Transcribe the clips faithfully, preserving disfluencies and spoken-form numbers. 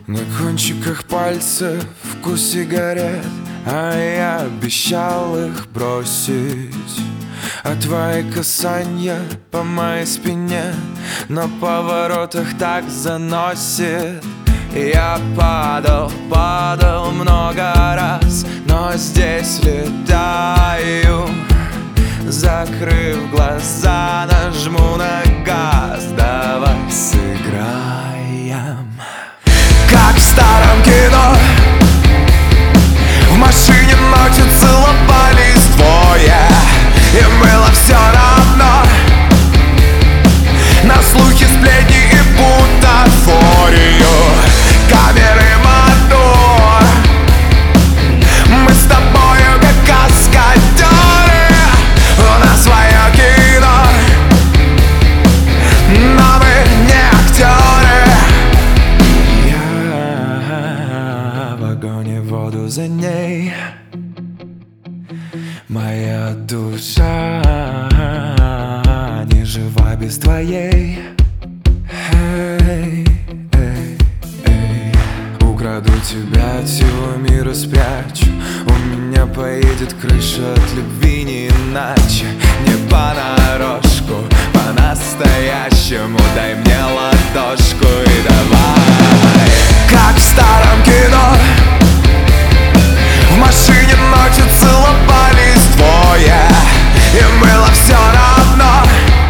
На кончиках пальцев вкус сигарет, а я обещал их бросить. А твои касания по моей спине на поворотах так заносит. Я падал, падал много раз, но здесь летаю. Закрыв глаза, нажму на газ. Давай сыграем, как в старом кино. В машине ночью целовались двое, им было все равно. На слухи, сплетни и бутафорию, камеры, мотор. Мы с тобою как каскадеры, у нас свое кино, но мы не актеры. Я в огонь и воду за ней, моя душа не жива без твоей. Эй, эй, эй. Украду тебя, от всего мира спрячу. У меня поедет крыша от любви, не иначе. Не понарошку, по-настоящему. Дай мне ладошку и давай, как в старом кино. В машине ночью целовались двое, им было все равно.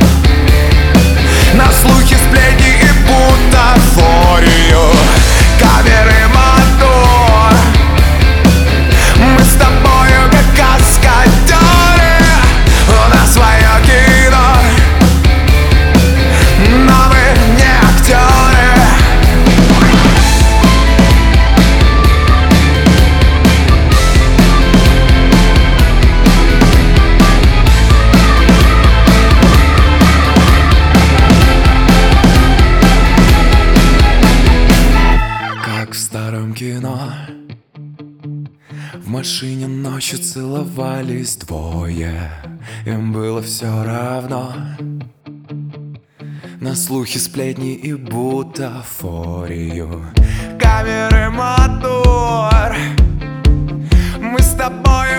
На слухи, сплетни и бутафорию, камеры, мотор. Мы с тобою как каскадеры, у нас свое кино, но мы не актеры. В старом кино, в машине ночью целовались двое, им было все равно. На слухи, сплетни и бутафорию, камеры, мотор. Мы с тобой